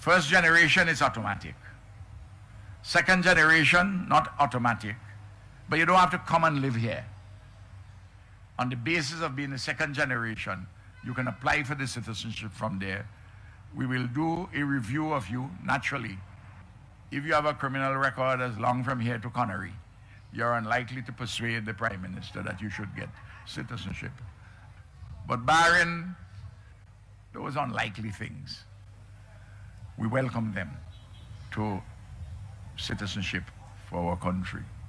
First generation is automatic. Second generation, not automatic. But you don't have to come and live here. On the basis of being a second generation, you can apply for the citizenship from there. We will do a review of you naturally. If you have a criminal record as long from here to Connery, you're unlikely to persuade the Prime Minister that you should get citizenship. But barring those unlikely things, we welcome them to citizenship for our country.